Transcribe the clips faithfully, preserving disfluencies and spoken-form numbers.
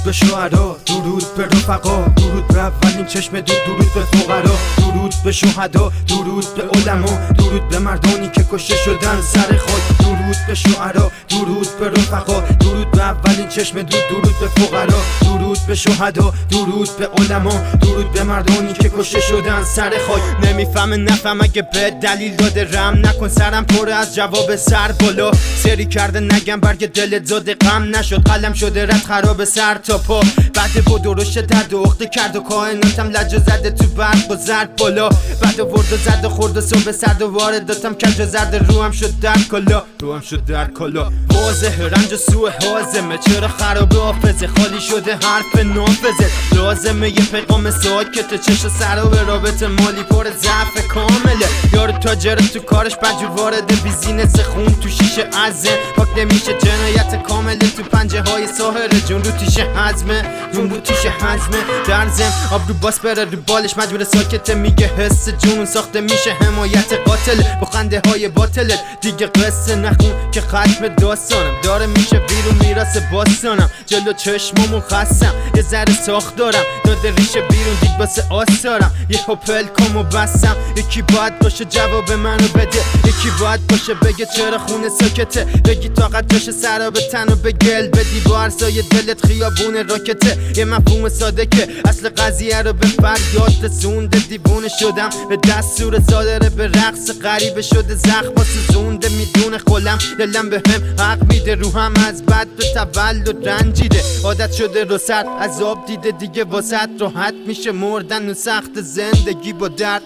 به شهدا، درود به رفقا، درود به اولین چشم دود، درود به فقرا، درود به شهدا، درود به علما، درود به مردانی که کشته شدن سر خاک، درود به شعرا، درود به رفقا، درود به اولین چشم دود، درود به فقرا، درود به شهدا، درود به علما، درود به مردانی که کشته شدن سر خاک. نمیفهمه نفهم اگه به دلیل داده رم نکن، سرم پر از جواب سر بالا سری کرده نگم برگ دلت زاده غم نشد، قلم شده رد خراب سر تا پا، بعد با درشت درد و اخته کرد و کائناتم لجه زده تو برق و زرد بالا، بعد ورد و زد و خورد و صبح سرد و وارداتم کج و زرد، روحم شد در کلا روحم شد در کلا واضح رنج و سوء حازمه، چرا خراب حافظه خالی شده حرف نافذه، لازمه یه پیغام ساکته، چشم سراب رابطه مالی پر ضعف کامله، یارو تاجر تو کارش بجور وارد بیزینس خون تو شیشه ازه، پاک نمیشه جنایت کامله تو پنجه های ساحره، جون رو تیشه حزمه جون رو تیشه حزمه، درزم آب رو باس بره رو بالش مجبور ساکته، میگه حس جون ساخته میشه حمایت قاتل با خنده های باطلت، دیگه قصه نخون که ختم داستانم داره میشه بیرون میراث باستانم، جلو چشممون خستم یه ذره ساخت دارم، داده ریشه بیرون دیگ باسه آستارم، یه هپل کمو بستم، یکی باید باشه جواب منو بده، یکی باید باشه بگه چرا خونه ساکته، بگی طاقت جاشه سرا به تن و به گل بدی با عرصای دلت خیابون راکته، یه مفهوم ساده که اصل قضیه رو به فریاد رسونده، دیوونه شدم به دستور صادره به رقص غریبه شده، زخم واسه زونده میدونه خلم، دلم به هم حق میده، روحم از بد به تولد رنجیده، عادت شده رو سرد عذاب دیده، دیگه واسط راحت میشه مردن و سخت زندگی با درد،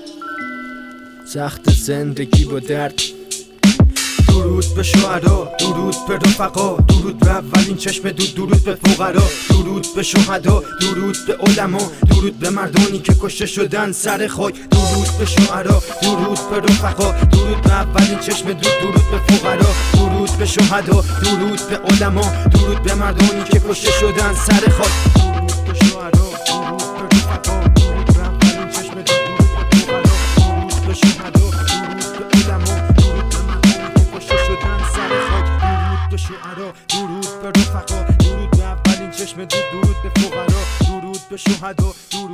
سخت زندگی با درد. درود به شهدا، درود به رفقا، درود به اولین چشم دود، درود به فقرا، درود به شهدا، درود به علما، درود به مردانی که کشته شدن سر خاک، درود به شعرا، درود به رفقا، درود به اولین چشم دود، درود به فقرا، درود به شهدا، درود به علما، درود به مردانی که کشته شدن سر خاک، درود به شعرا، درود به رفقا، درود به اولین چشم دود، درود به فقرا، درود به شهدا، درود به علما، شعرا، درود به رفقا، درود به اولین چشم دود، درود به فقرا، درود به شهدا، درود